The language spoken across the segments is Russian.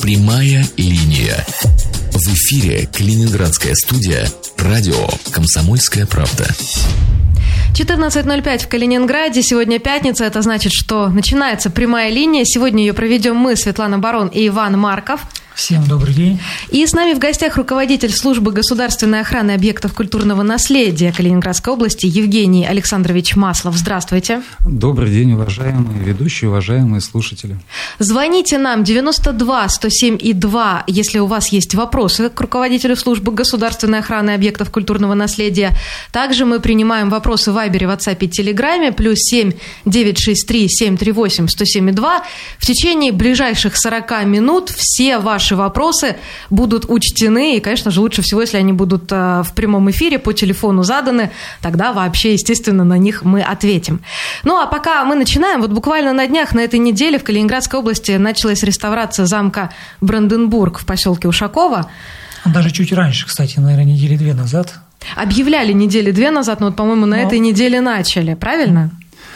Прямая линия. В эфире Калининградская студия «Радио Комсомольская правда». 14:05 в Калининграде. Сегодня пятница. Это значит, что начинается прямая линия. Сегодня ее проведем мы, Светлана Барон и Иван Марков. Всем добрый день. И с нами в гостях руководитель службы государственной охраны объектов культурного наследия Калининградской области Евгений Александрович Маслов. Здравствуйте. Добрый день, уважаемые ведущие, уважаемые слушатели. Звоните нам 92-107-2, если у вас есть вопросы к руководителю службы государственной охраны объектов культурного наследия. Также мы принимаем вопросы в Вайбере, Ватсапе и Телеграме, +7 963 738 107-2. В течение ближайших 40 минут все ваши вопросы будут учтены, и, конечно же, лучше всего, если они будут в прямом эфире по телефону заданы, тогда вообще, естественно, на них мы ответим. Ну, а пока мы начинаем, вот буквально на днях, на этой неделе в Калининградской области началась реставрация замка Бранденбург в поселке Ушаково. Даже чуть раньше, кстати, наверное, недели 2 назад. Объявляли недели 2 назад, но вот, по-моему, на этой неделе начали, правильно?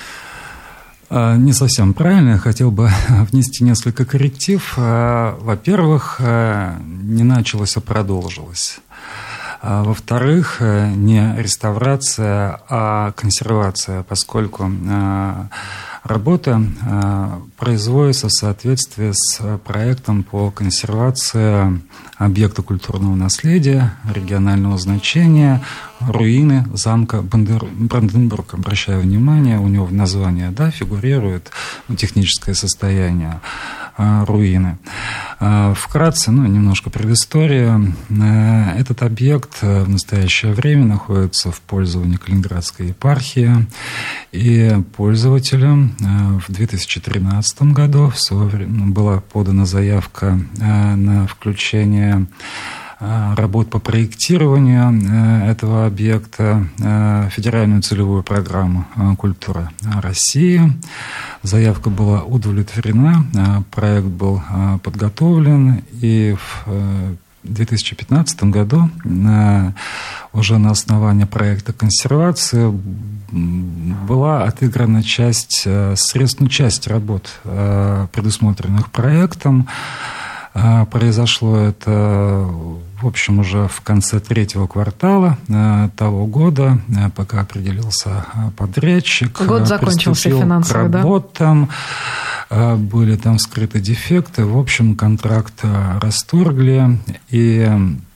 Не совсем правильно. Я хотел бы внести несколько корректив. Во-первых, не началось, а продолжилось. Во-вторых, не реставрация, а консервация, поскольку работа производится в соответствии с проектом по консервации объекта культурного наследия регионального значения, руины замка Бранденбург. Обращаю внимание, у него в названии фигурирует техническое состояние руины. Вкратце, немножко предыстория. Этот объект в настоящее время находится в пользовании Калининградской епархии, и пользователям в 2013 году была подана заявка на включение работ по проектированию этого объекта в федеральную целевую программу «Культура России». Заявка была удовлетворена, проект был подготовлен, и в 2015 году уже на основании проекта консервации была отыграна часть средств, часть работ, предусмотренных проектом. Произошло это, в общем, уже в конце 3-го квартала того года, пока определился подрядчик. Год закончился финансово, к работам, были там вскрыты дефекты. В общем, контракт расторгли, и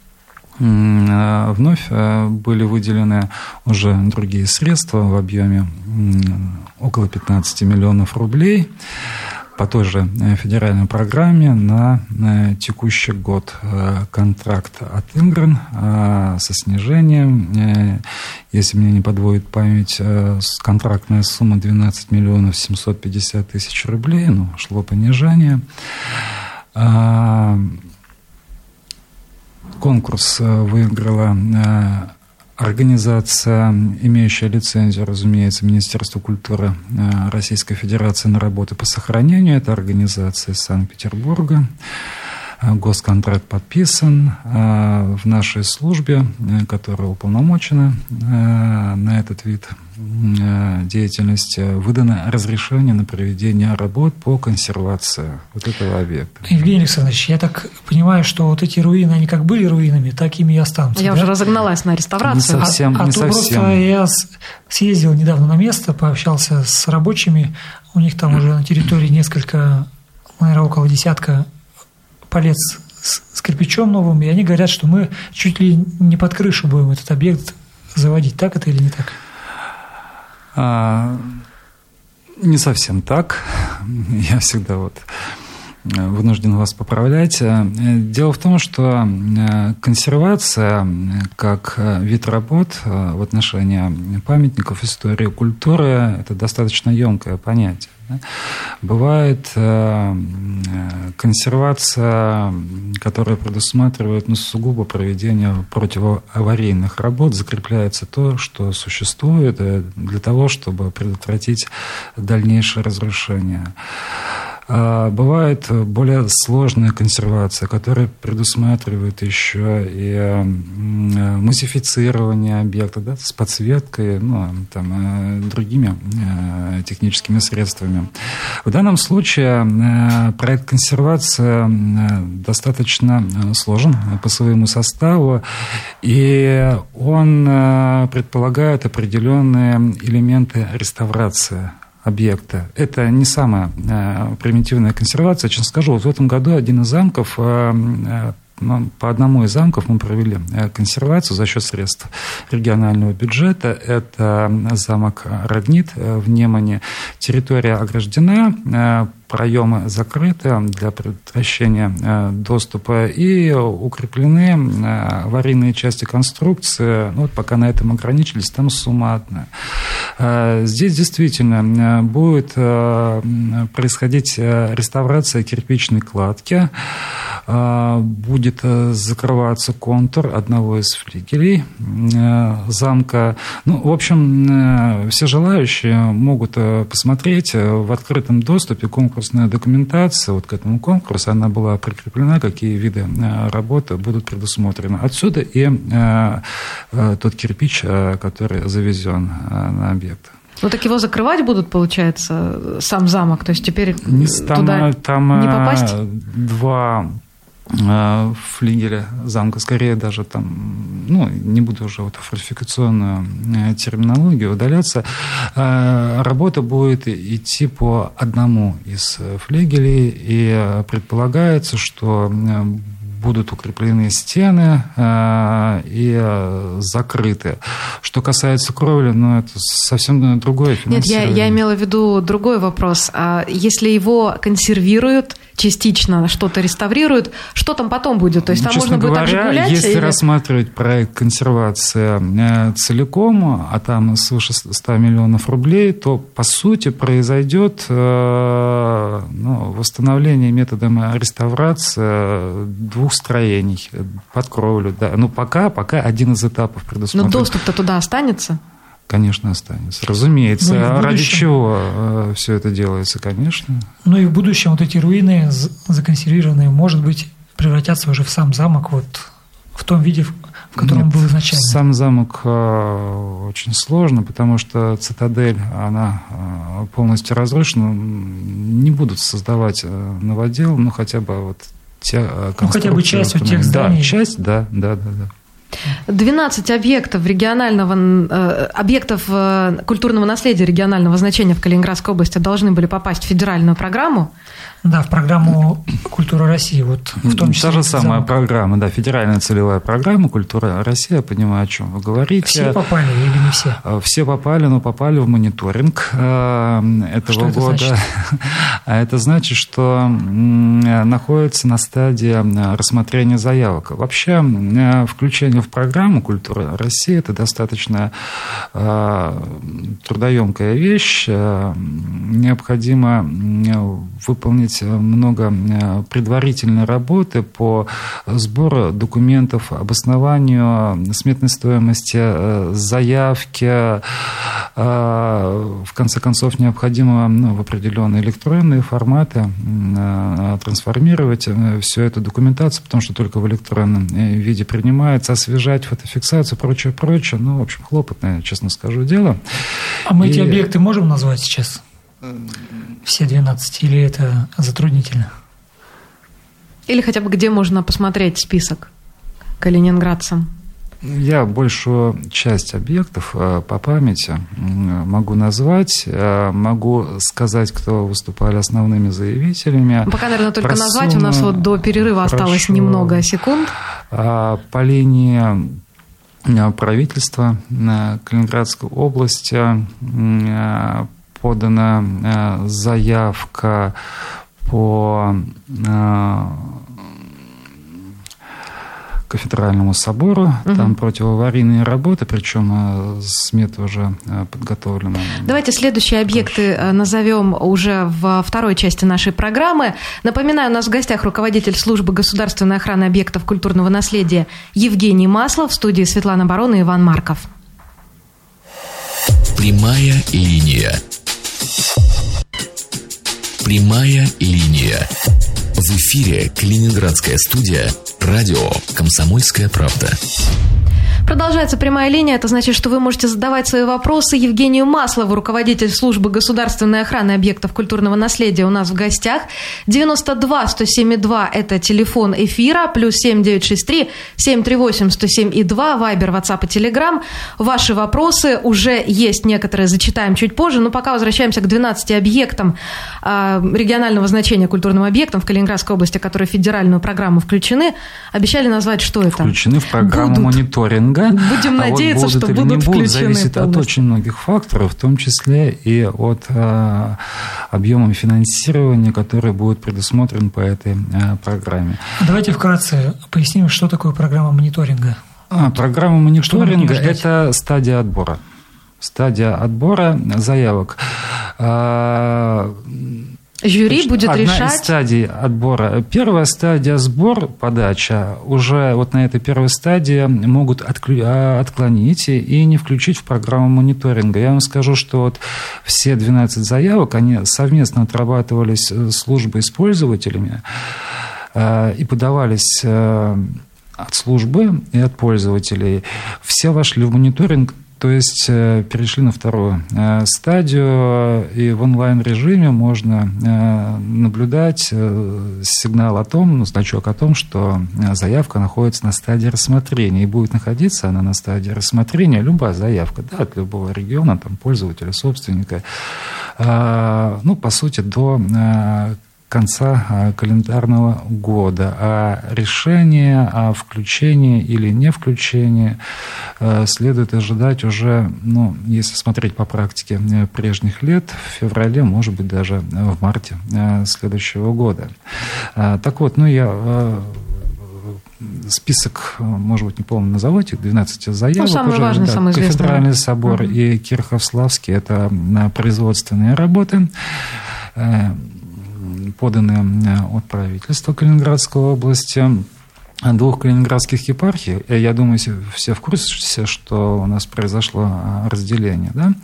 вновь были выделены уже другие средства в объеме около 15 миллионов рублей по той же федеральной программе на текущий год. Контракт отыгран со снижением. Если меня не подводит память, контрактная сумма 12 миллионов 750 тысяч рублей, шло понижение. Конкурс выиграла организация, имеющая лицензию, разумеется, Министерство культуры Российской Федерации на работы по сохранению. Это организация из Санкт-Петербурга. Госконтракт подписан. В нашей службе, которая уполномочена на этот вид деятельности, выдано разрешение на проведение работ по консервации вот этого объекта. Евгений Александрович, я так понимаю, что вот эти руины, они как были руинами, так ими и останутся. Я уже разогналась на реставрацию. Не совсем. Просто я съездил недавно на место, пообщался с рабочими. У них там уже на территории несколько, наверное, около десятка палец с кирпичом новым, и они говорят, что мы чуть ли не под крышу будем этот объект заводить. Так это или не так? Не совсем так. Я всегда вынужден вас поправлять. Дело в том, что консервация как вид работ в отношении памятников истории культуры – это достаточно емкое понятие. Бывает консервация, которая предусматривает сугубо проведение противоаварийных работ, закрепляется то, что существует, для того, чтобы предотвратить дальнейшее разрушение. Бывает более сложная консервация, которая предусматривает еще и музифицирование объекта, да, с подсветкой, другими техническими средствами. В данном случае проект консервации достаточно сложен по своему составу, и он предполагает определенные элементы реставрации объекта. Это не самая примитивная консервация. Честно скажу, вот в этом году один из замков, по одному из замков мы провели консервацию за счет средств регионального бюджета. Это замок Роднит в Немане. Территория ограждена, проемы закрыты для предотвращения доступа и укреплены аварийные части конструкции. Пока на этом ограничились, там сумма одна. Здесь действительно будет происходить реставрация кирпичной кладки, будет закрываться контур одного из флигелей замка. В общем, все желающие могут посмотреть в открытом доступе конкурсная документация. Вот к этому конкурсу она была прикреплена, какие виды работы будут предусмотрены. Отсюда и тот кирпич, который завезен на объект. Так его закрывать будут, получается, сам замок? То есть теперь туда не попасть? Два флигеля замка, скорее даже там, не буду уже в фортификационную терминологию удаляться, работа будет идти по одному из флигелей, и предполагается, что будут укреплены стены и закрыты. Что касается кровли, это совсем другое финансирование. Нет, я имела в виду другой вопрос. Если его консервируют, частично что-то реставрируют, что там потом будет? То есть там можно будет также гулять? Если рассматривать проект консервации целиком, а там свыше 100 миллионов рублей, то, по сути, произойдет восстановление методом реставрации двух строений под кровлю. Да. Пока один из этапов предусмотрен. Но доступ-то туда останется? Конечно, останется. Разумеется. Ради чего все это делается, конечно. И в будущем вот эти руины законсервированные, может быть, превратятся уже в сам замок в том виде, в котором был изначально. Сам замок очень сложно, потому что цитадель, она полностью разрушена. Не будут создавать новодел, хотя бы те конструкции. Хотя бы часть тех зданий. Да, часть, да. 12 объектов культурного наследия регионального значения в Калининградской области должны были попасть в федеральную программу. Да, в программу «Культура России». В том числе та же самая программа, да, федеральная целевая программа «Культура России». Я понимаю, о чем вы говорите. Все попали или не все? Все попали, но попали в мониторинг этого года. Значит? Это значит, что находится на стадии рассмотрения заявок. Вообще, включение в программу «Культура России» – это достаточно трудоемкая вещь. Необходимо выполнить много предварительной работы по сбору документов, обоснованию сметной стоимости заявки. В конце концов, необходимо в определенные электронные форматы трансформировать всю эту документацию, потому что только в электронном виде принимается, освежать фотофиксацию, прочее. В общем, хлопотное, честно скажу, дело. А мы эти объекты можем назвать сейчас? Все 12, или это затруднительно? Или хотя бы где можно посмотреть список калининградцам? Я большую часть объектов по памяти могу назвать, могу сказать, кто выступали основными заявителями. Пока, наверное, только назвать, у нас до перерыва осталось немного секунд. По линии правительства Калининградской области подана заявка по кафедральному собору, там противоаварийные работы, причем смета уже подготовлена. Давайте следующие объекты назовем уже во второй части нашей программы. Напоминаю, у нас в гостях руководитель службы государственной охраны объектов культурного наследия Евгений Маслов, в студии Светлана Барон и Иван Марков. Прямая линия. Прямая линия. В эфире Калининградская студия «Радио Комсомольская правда». Продолжается прямая линия. Это значит, что вы можете задавать свои вопросы Евгению Маслову, руководитель службы государственной охраны объектов культурного наследия, у нас в гостях. 92-107-2 – это телефон эфира, плюс 7963-738-107-2, Вайбер, Ватсап и Телеграм. Ваши вопросы уже есть, некоторые зачитаем чуть позже, но пока возвращаемся к 12 объектам регионального значения, культурным объектам в Калининградской области, которые в федеральную программу включены. Обещали назвать, что это? Включены в программу мониторинга. Будем надеяться, что будут включены. Зависит от очень многих факторов, в том числе и от объема финансирования, который будет предусмотрен по этой программе. Давайте вкратце поясним, что такое программа мониторинга. Программа мониторинга – это стадия отбора. Стадия отбора заявок. Жюри будет решать. Одна из стадий отбора. Первая стадия сбор, подача. Уже вот на этой первой стадии могут отклонить и не включить в программу мониторинга. Я вам скажу, что вот все 12 заявок, они совместно отрабатывались службой с пользователями и подавались от службы и от пользователей. Все вошли в мониторинг, то есть перешли на вторую стадию, и в онлайн-режиме можно наблюдать сигнал о том, значок о том, что заявка находится на стадии рассмотрения. И будет находиться она на стадии рассмотрения, любая заявка, да, от любого региона, там, пользователя, собственника, по сути, до конца календарного года. А решение о включении или не включении следует ожидать уже, если смотреть по практике прежних лет, в феврале, может быть, даже в марте следующего года. Так вот, я список, может быть, неполно назову, 12 заявок. Самый важный, самый известный. Кафедральный собор и Кирхов-Славский – это производственные работы, поданы от правительства Калининградской области, двух калининградских епархий. Я думаю, все в курсе, что у нас произошло разделение. Да?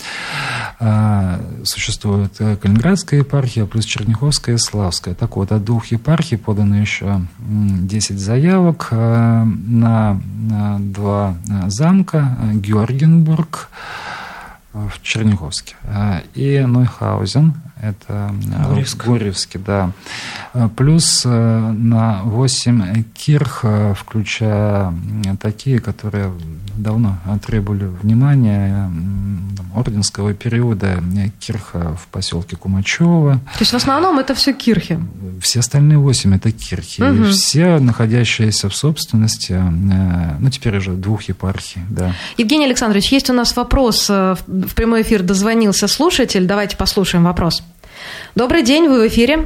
Существует Калининградская епархия плюс Черняховская и Славская. Так вот, от двух епархий подано еще 10 заявок на 2 замка: Георгенбург в Черняховске и Нойхаузен, это Гурьевский, да. Плюс на 8 кирх, включая такие, которые давно требовали внимания, орденского периода, кирха в поселке Кумачево. То есть в основном это все кирхи? Все остальные 8 это кирхи. Угу. И все находящиеся в собственности, теперь уже 2 епархий. Да. Евгений Александрович, есть у нас вопрос. В прямой эфир дозвонился слушатель. Давайте послушаем вопрос. Добрый день, вы в эфире.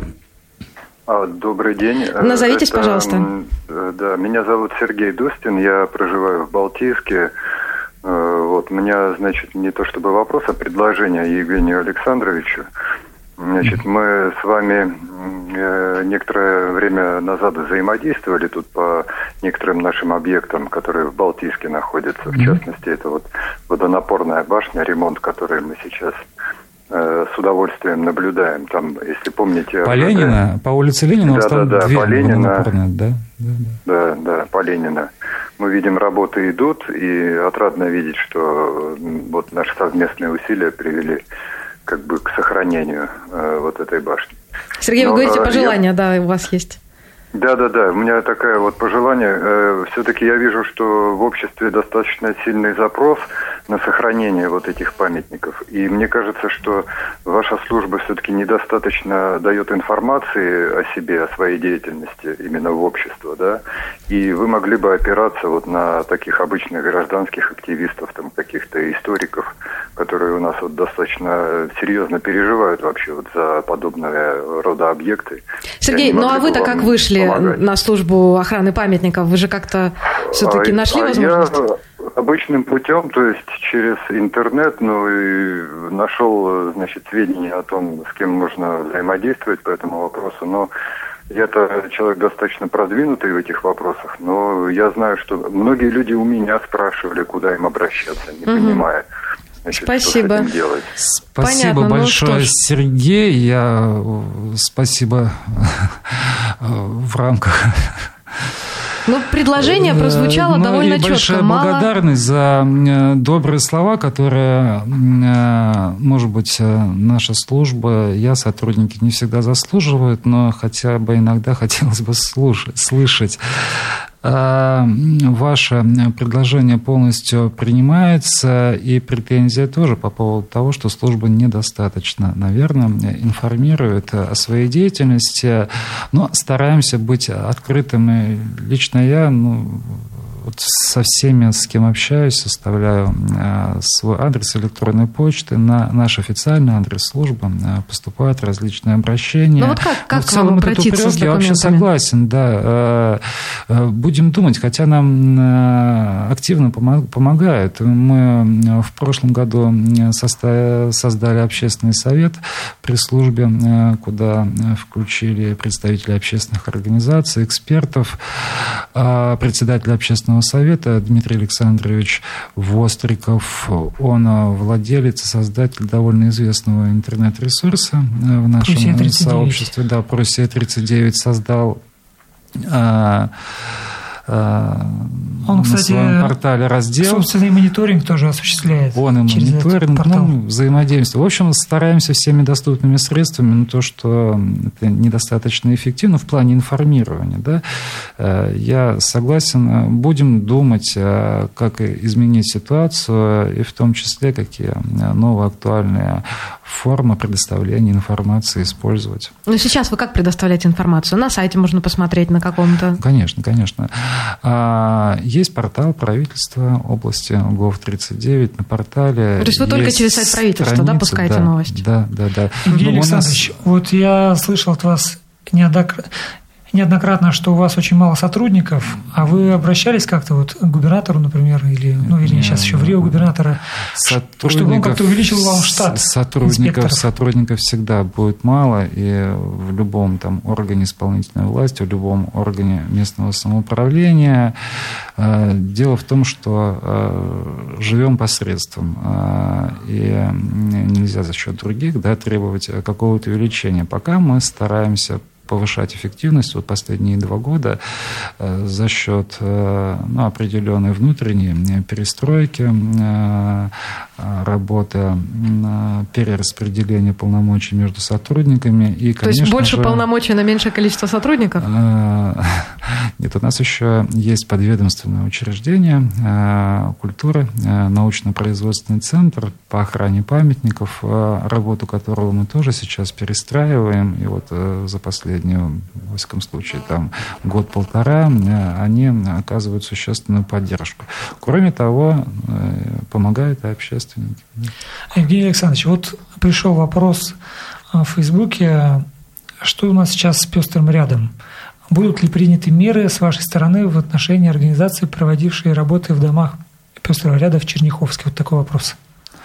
Добрый день. Назовитесь, пожалуйста. Да, меня зовут Сергей Дустин, я проживаю в Балтийске. У меня, не то чтобы вопрос, а предложение Евгению Александровичу. Мы с вами некоторое время назад взаимодействовали тут по некоторым нашим объектам, которые в Балтийске находятся. В частности, это водонапорная башня, ремонт, который мы сейчас с удовольствием наблюдаем. Там, если помните... По Ленина, по улице Ленина, да, две по Ленина, да? Да, по Ленина. Мы видим, работы идут, и отрадно видеть, что наши совместные усилия привели к сохранению этой башни. Сергей, вы говорите пожелания, да, у вас есть. Да. У меня такое пожелание. Все-таки я вижу, что в обществе достаточно сильный запрос на сохранение этих памятников. И мне кажется, что ваша служба все-таки недостаточно дает информации о себе, о своей деятельности именно в общество, да. И вы могли бы опираться на таких обычных гражданских активистов, каких-то историков, которые у нас достаточно серьезно переживают вообще за подобного рода объекты. Sергей, а вы-то как вышли на службу охраны памятников? Вы же как-то все-таки нашли возможность? Я обычным путем, то есть через интернет, и нашел, сведения о том, с кем нужно взаимодействовать по этому вопросу, но я-то человек достаточно продвинутый в этих вопросах, но я знаю, что многие люди у меня спрашивали, куда им обращаться, не понимая. Значит, спасибо. Что с этим делать? Спасибо Понятно, большое, Сергей. Спасибо в рамках... Предложение прозвучало довольно четко. Большая благодарность за добрые слова, которые, может быть, наша служба, сотрудники не всегда заслуживают, но хотя бы иногда хотелось бы слышать. Ваше предложение полностью принимается, и претензия тоже по поводу того, что служба недостаточно, наверное, информирует о своей деятельности, но стараемся быть открытыми. Лично я, со всеми, с кем общаюсь, оставляю свой адрес электронной почты. На наш официальный адрес службы поступают различные обращения. Как к вам обратиться с документами? Я вообще согласен, да. Будем думать, хотя нам активно помогают. Мы в прошлом году создали общественный совет при службе, куда включили представителей общественных организаций, экспертов, председателя общественного совета Дмитрий Александрович Востриков. Он владелец и создатель довольно известного интернет-ресурса в нашем сообществе. Да, Пруссия 39 создал он, кстати, на своем портале раздел. Собственный мониторинг тоже осуществляет. Он и мониторинг, взаимодействие. В общем, стараемся всеми доступными средствами, но то, что это недостаточно эффективно в плане информирования. Да? Я согласен, будем думать, как изменить ситуацию, и в том числе, какие новые актуальные формы предоставления информации использовать. Но сейчас вы как предоставляете информацию? На сайте можно посмотреть на каком-то? Конечно. Есть портал правительства области Gov39 на портале. То есть вы только через сайт правительства, страницы, пускаете новости? Да. Евгений Александрович, я слышал от вас неоднократно, что у вас очень мало сотрудников, а вы обращались как-то к губернатору, например, или, сейчас еще в Рио губернатора, чтобы он как-то увеличил вам штат сотрудников всегда будет мало, и в любом органе исполнительной власти, в любом органе местного самоуправления. Дело в том, что живем посредством, и нельзя за счет других требовать какого-то увеличения. Пока мы стараемся повышать эффективность последние 2 года за счет определенной внутренней перестройки, работы, перераспределения полномочий между сотрудниками. И, то есть больше полномочий на меньшее количество сотрудников? Нет, у нас еще есть подведомственное учреждение культуры, научно-производственный центр по охране памятников, работу которого мы тоже сейчас перестраиваем. И за последние, во всяком случае, 1-1.5 они оказывают существенную поддержку. Кроме того, помогают и общественники. Евгений Александрович, пришел вопрос в Фейсбуке, что у нас сейчас с пестрым рядом? Будут ли приняты меры с вашей стороны в отношении организации, проводившей работы в домах пестрого ряда в Черняховске? Такой вопрос.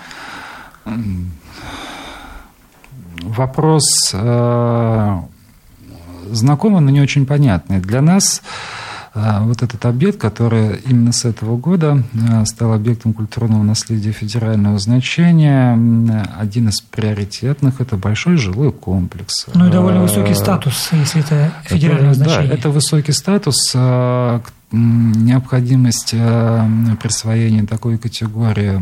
Вопрос знакомый, но не очень понятный. Для нас этот объект, который именно с этого года стал объектом культурного наследия федерального значения, один из приоритетных, это большой жилой комплекс. И довольно высокий статус, если это федеральное значение. Да, это высокий статус. Необходимость присвоения такой категории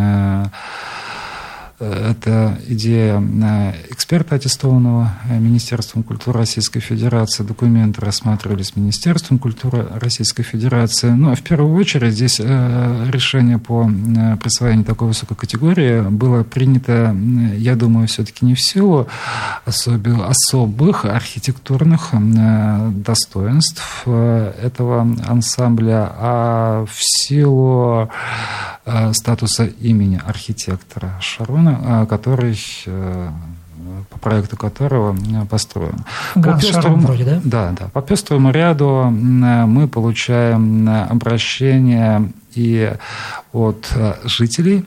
это идея эксперта, аттестованного Министерством культуры Российской Федерации. Документы рассматривались Министерством культуры Российской Федерации. В первую очередь здесь решение по присвоению такой высокой категории было принято, я думаю, все-таки не в силу особых архитектурных достоинств этого ансамбля, а в силу статуса имени архитектора Шарона, который, по проекту которого построен. Вроде, да? Да. По пестрому ряду мы получаем обращение и от жителей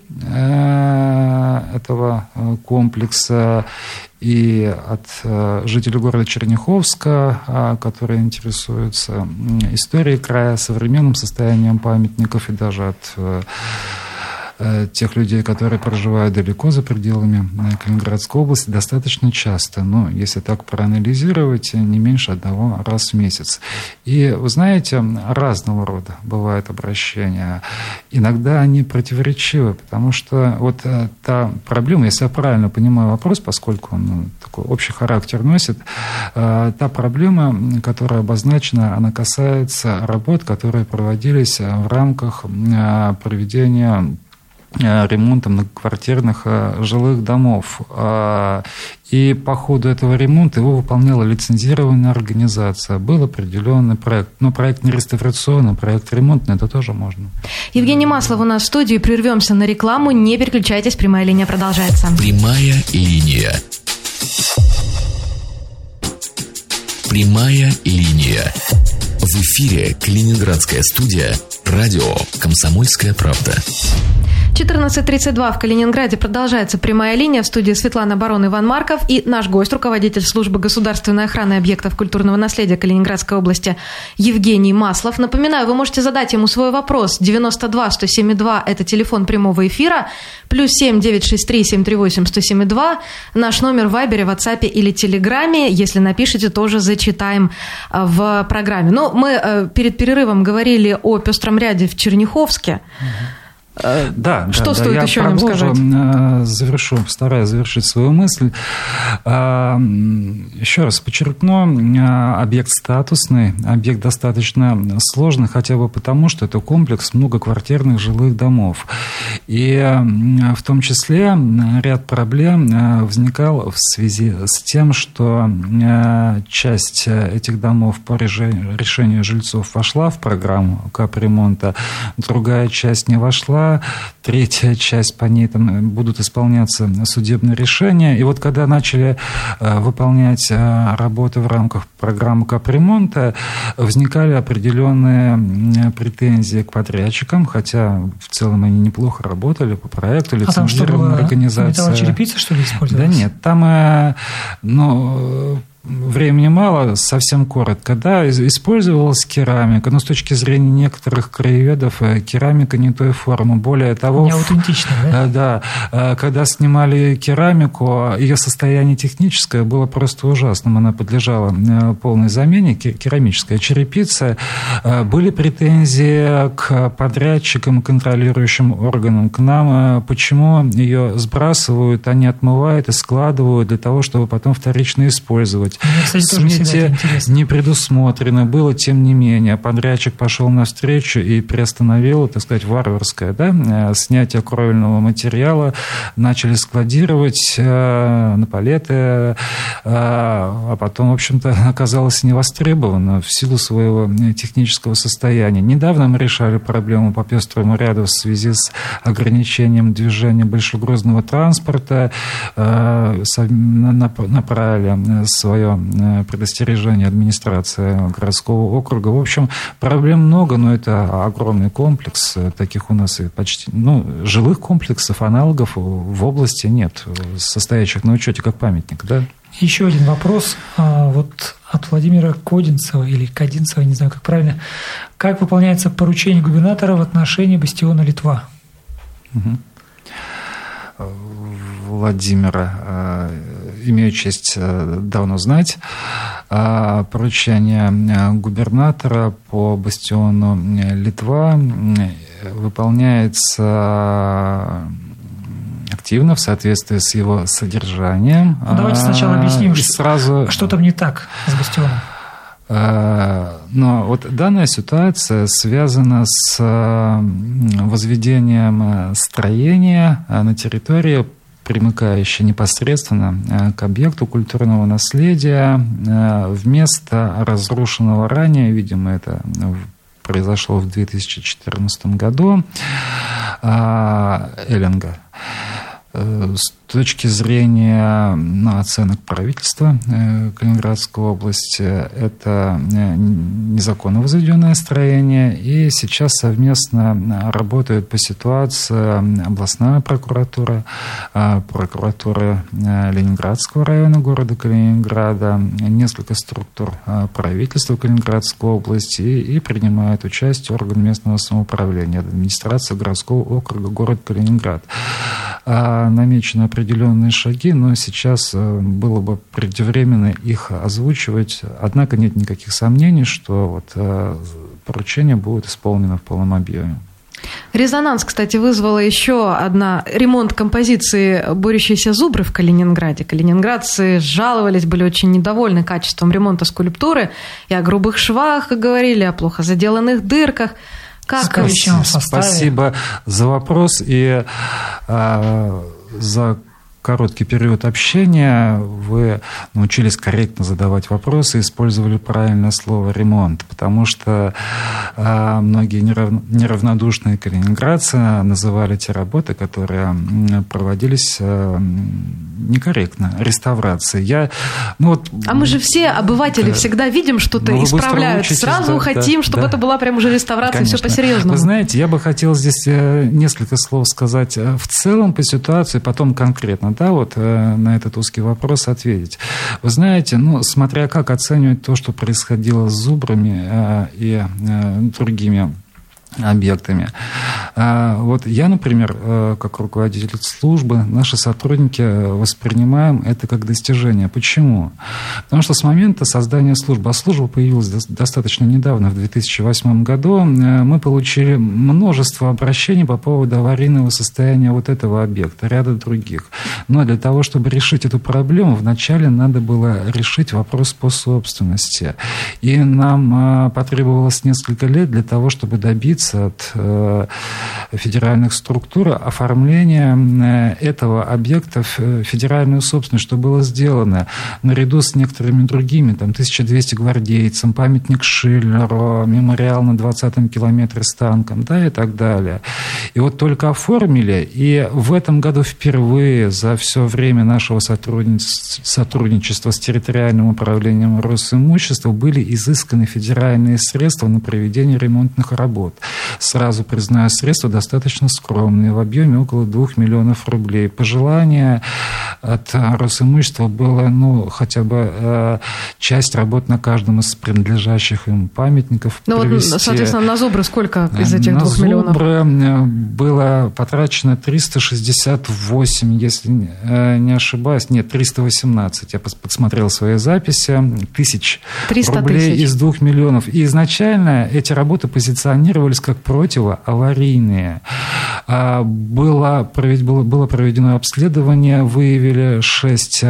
этого комплекса, и от жителей города Черняховска, которые интересуются историей края, современным состоянием памятников, и даже от тех людей, которые проживают далеко за пределами Калининградской области, достаточно часто. Но если так проанализировать, не меньше одного раза в месяц. И, вы знаете, разного рода бывают обращения. Иногда они противоречивы, потому что вот та проблема, если я правильно понимаю вопрос, поскольку он такой общий характер носит, та проблема, которая обозначена, она касается работ, которые проводились в рамках проведения ремонта многоквартирных жилых домов. И по ходу этого ремонта его выполняла лицензированная организация. Был определенный проект. Но проект не реставрационный, проект ремонтный, это тоже можно. Евгений Маслов у нас в студии. Прервемся на рекламу. Не переключайтесь, прямая линия продолжается. Прямая линия. Прямая линия. В эфире Калининградская студия «Радио Комсомольская правда». 14:32 в Калининграде продолжается прямая линия. В студии Светлана Барон, Иван Марков и наш гость, руководитель службы государственной охраны объектов культурного наследия Калининградской области Евгений Маслов. Напоминаю, вы можете задать ему свой вопрос. 92-107-2 – это телефон прямого эфира. +7 963 738 107-2. Наш номер в Вайбере, WhatsApp или Телеграме. Если напишите, тоже зачитаем в программе. Ну, мы перед перерывом говорили о пестром ряде в Черняховске. Да, что стоит я еще о нем сказать? Постараюсь завершить свою мысль. Еще раз подчеркну, объект статусный, объект достаточно сложный, хотя бы потому, что это комплекс многоквартирных жилых домов. И в том числе ряд проблем возникал в связи с тем, что часть этих домов по решению жильцов вошла в программу капремонта, другая часть не вошла, третья часть, по ней там будут исполняться судебные решения. И вот когда начали выполнять работы в рамках программы капремонта, возникали определенные претензии к подрядчикам, хотя в целом они неплохо работали по проекту, лицензированная организация. Металлочерепица, что ли, использовалась? Да нет, там, времени мало, совсем коротко. Да, использовалась керамика, но с точки зрения некоторых краеведов керамика не той формы. Более того... Не аутентично, да? Да. Когда снимали керамику, ее состояние техническое было просто ужасным. Она подлежала полной замене, керамическая черепица. Были претензии к подрядчикам, контролирующим органам, к нам, почему ее сбрасывают, они отмывают и складывают для того, чтобы потом вторично использовать. Мне, кстати, в смете не предусмотрено было, тем не менее. Подрядчик пошел навстречу и приостановил, так сказать, варварское, снятие кровельного материала, начали складировать на палеты, а потом, в общем-то, оказалось невостребовано в силу своего технического состояния. Недавно мы решали проблему по пестрому ряду в связи с ограничением движения большегрузного транспорта, направили свое предостережение администрации городского округа. В общем, проблем много, но это огромный комплекс. Таких у нас и почти... жилых комплексов, аналогов в области нет, состоящих на учете как памятник, да? Еще один вопрос вот от Владимира Кодинцева или Кодинцева, не знаю, как правильно. Как выполняется поручение губернатора в отношении бастиона Литва? Владимира, имею честь давно знать. Поручение губернатора по бастиону Литва выполняется активно в соответствии с его содержанием. Давайте сначала объясним, что там не так с бастионом. Но вот данная ситуация связана с возведением строения на территории, примыкающей непосредственно к объекту культурного наследия, вместо разрушенного ранее, видимо, это произошло в 2014 году, Эллинга. точки зрения оценок правительства Калининградской области, это незаконно возведенное строение, и сейчас совместно работают по ситуации областная прокуратура, прокуратура Ленинградского района города Калининграда, несколько структур правительства Калининградской области, и принимает участие орган местного самоуправления, администрация городского округа город Калининград. Намечены определенные шаги, но сейчас было бы преждевременно их озвучивать. Однако нет никаких сомнений, что поручение будет исполнено в полном объеме. Резонанс, кстати, вызвала еще одна ремонт композиции «Борющиеся зубры» в Калининграде. Калининградцы жаловались, были очень недовольны качеством ремонта скульптуры и о грубых швах говорили, о плохо заделанных дырках. Спасибо за вопрос и за короткий период общения вы научились корректно задавать вопросы и использовали правильное слово «ремонт», потому что многие неравнодушные калининградцы называли те работы, которые проводились некорректно, реставрации. А мы же все, обыватели, всегда видим что-то, исправляют. Сразу хотим, чтобы это была прям уже реставрация, конечно. Все по-серьезному. Вы знаете, я бы хотел здесь несколько слов сказать в целом по ситуации, потом конкретно. На этот узкий вопрос ответить. Вы знаете, смотря как оценивать то, что происходило с зубрами и другими объектами. Я, например, как руководитель службы, наши сотрудники воспринимаем это как достижение. Почему? Потому что с момента создания службы, а служба появилась достаточно недавно, в 2008 году, мы получили множество обращений по поводу аварийного состояния этого объекта, ряда других. Но для того, чтобы решить эту проблему, вначале надо было решить вопрос по собственности. И нам потребовалось несколько лет для того, чтобы добиться от федеральных структур оформления этого объекта в федеральную собственность, что было сделано наряду с некоторыми другими, 1200 гвардейцам, памятник Шиллеру, мемориал на 20-м километре с танком, и так далее. И только оформили, и в этом году впервые за все время нашего сотрудничества с территориальным управлением Росимущества были изысканы федеральные средства на проведение ремонтных работ. Сразу признаю, средства достаточно скромные, в объеме около 2 миллионов рублей. Пожелание от Росимущества было, хотя бы часть работ на каждом из принадлежащих им памятников привести. Соответственно, на зубры сколько из этих 2 миллионов? На зубры было потрачено 368, если не ошибаюсь, нет, 318. Я подсмотрел свои записи. 300 рублей из 2 миллионов. И изначально эти работы позиционировались как противоаварийные. Было проведено обследование, выявили 6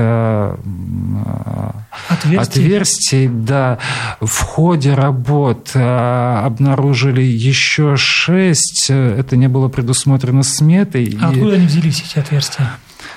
отверстий. В ходе работ обнаружили еще 6. Это не было предусмотрено сметой. Откуда они взялись, эти отверстия?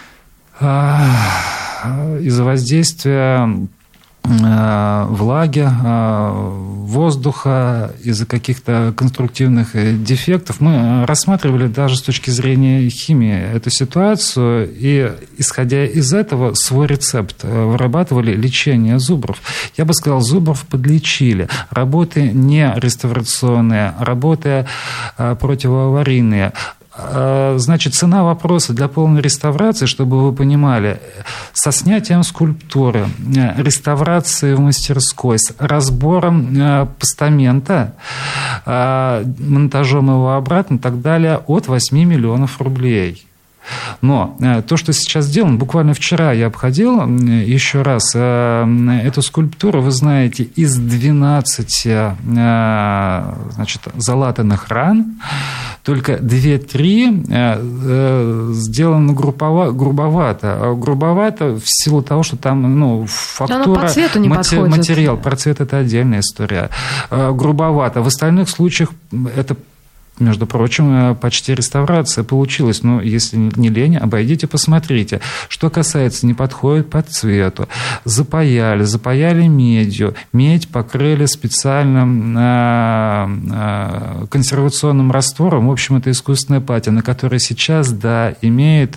Из-за воздействия влаги, воздуха, из-за каких-то конструктивных дефектов. Мы рассматривали даже с точки зрения химии эту ситуацию и, исходя из этого, свой рецепт вырабатывали лечение зубров. Я бы сказал, зубров подлечили. Работы не реставрационные, работы противоаварийные. Значит, цена вопроса для полной реставрации, чтобы вы понимали, со снятием скульптуры, реставрацией в мастерской, с разбором постамента, монтажом его обратно и так далее, от 8 миллионов рублей. Но то, что сейчас сделано, буквально вчера я обходил еще раз эту скульптуру, вы знаете, из 12 залатанных ран, только 2-3 сделаны грубовато. Грубовато в силу того, что там фактура, по цвету не материал, про цвет это отдельная история. Грубовато. В остальных случаях это между прочим, почти реставрация получилась. Но если не лень, обойдите, посмотрите. Что касается, не подходит по цвету. Запаяли медью. Медь покрыли специальным консервационным раствором. В общем, это искусственная патина, которая сейчас, да, имеет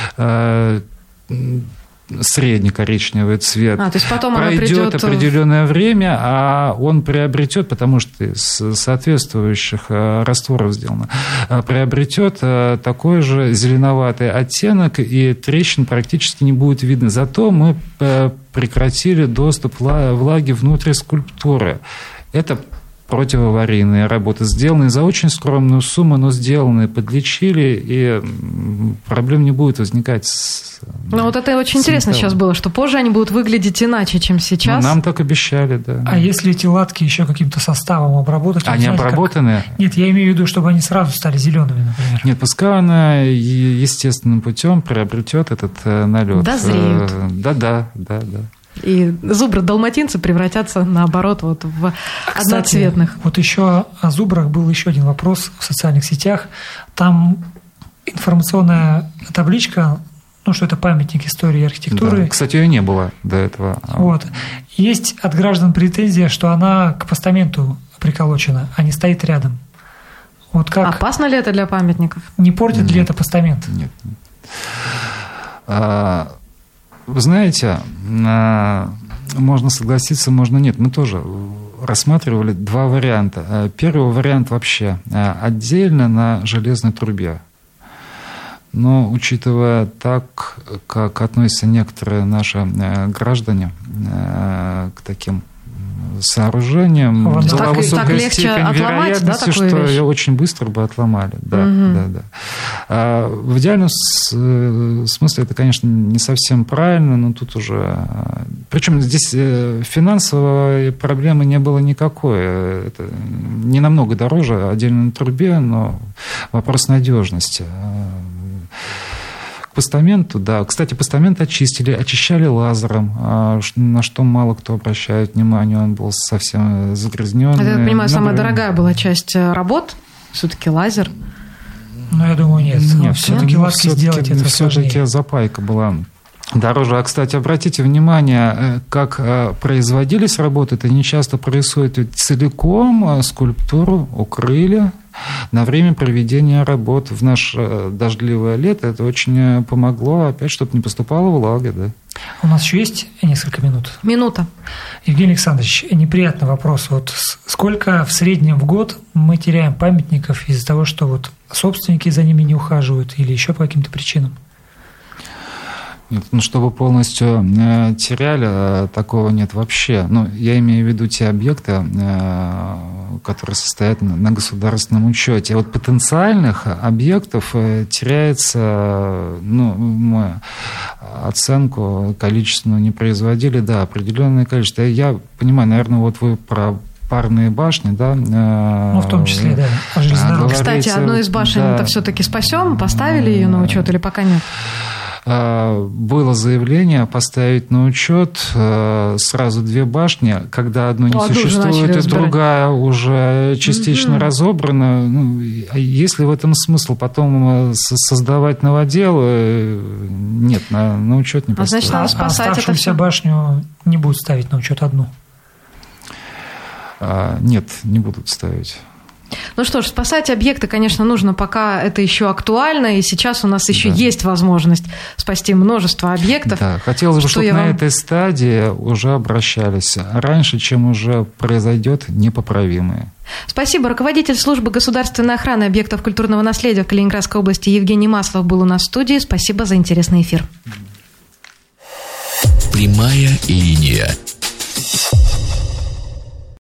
средний коричневый цвет. То есть потом пройдет определенное время, а он приобретет, потому что из соответствующих растворов сделано, приобретет такой же зеленоватый оттенок, и трещин практически не будет видно. Зато мы прекратили доступ влаги внутрь скульптуры. Это противоаварийные работы, сделанные за очень скромную сумму, но сделанные, подлечили, и проблем не будет возникать. Ну, вот это очень интересно сейчас было, что позже они будут выглядеть иначе, чем сейчас. Нам так обещали, да. А если эти латки еще каким-то составом обработать? Они обработаны? Нет, я имею в виду, чтобы они сразу стали зелеными, например. Нет, пускай она естественным путем приобретет этот налет. Дозреют. Да. И зубры-далматинцы превратятся, наоборот, вот в одноцветных. Вот еще о зубрах был еще один вопрос в социальных сетях. Там информационная табличка, что это памятник истории и архитектуры. Да. Кстати, ее не было до этого. Вот. Есть от граждан претензия, что она к постаменту приколочена, а не стоит рядом. Вот как... Опасно ли это для памятников? Не портит ли это постамент? Нет. Вы знаете, можно согласиться, можно нет. Мы тоже рассматривали два варианта. Первый вариант вообще отдельно на железной трубе. Но учитывая так, как относятся некоторые наши граждане к таким сооружением, была высокая степень вероятности, что ее очень быстро бы отломали. Да. В идеальном смысле это, конечно, не совсем правильно, но тут уже... Причем здесь финансовой проблемы не было никакой. Это не намного дороже отдельно на трубе, но вопрос надежности. Постаменту, да. Кстати, постамент очищали лазером, на что мало кто обращает внимание. Он был совсем загрязненный. Это, я понимаю, самая дорогая была часть работ? Все-таки лазер? Ну, я думаю, нет. Все-таки лазки сделать это сложнее. Все-таки запайка была дороже. А, кстати, обратите внимание, как производились работы. Это не часто происходит. Ведь целиком скульптуру укрыли на время проведения работ. В наше дождливое лето это очень помогло, опять, чтобы не поступала влага. Да. У нас еще есть несколько минут? Минута. Евгений Александрович, неприятный вопрос. Вот сколько в среднем в год мы теряем памятников из-за того, что вот собственники за ними не ухаживают или еще по каким-то причинам? Ну, чтобы полностью теряли, такого нет вообще. Ну, я имею в виду те объекты, которые состоят на государственном учете. Вот потенциальных объектов теряется, мы оценку количественную не производили, да, определенное количество. Я понимаю, наверное, вот вы про парные башни, да? В том числе, да. Кстати, одну из башен это все-таки спасем, поставили ее на учет или пока нет? Было заявление поставить на учет сразу две башни, когда одну не существует, и другая уже частично разобрана. Есть ли в этом смысл потом создавать новодел? Нет, на учет не поставить. Значит, надо спасать оставшуюся башню не будут ставить на учет одну? Нет, не будут ставить. Ну что ж, спасать объекты, конечно, нужно, пока это еще актуально, и сейчас у нас еще есть возможность спасти множество объектов. Да, хотелось бы, чтобы на этой стадии уже обращались раньше, чем уже произойдет непоправимое. Спасибо. Руководитель службы государственной охраны объектов культурного наследия в Калининградской области Евгений Маслов был у нас в студии. Спасибо за интересный эфир. Прямая линия.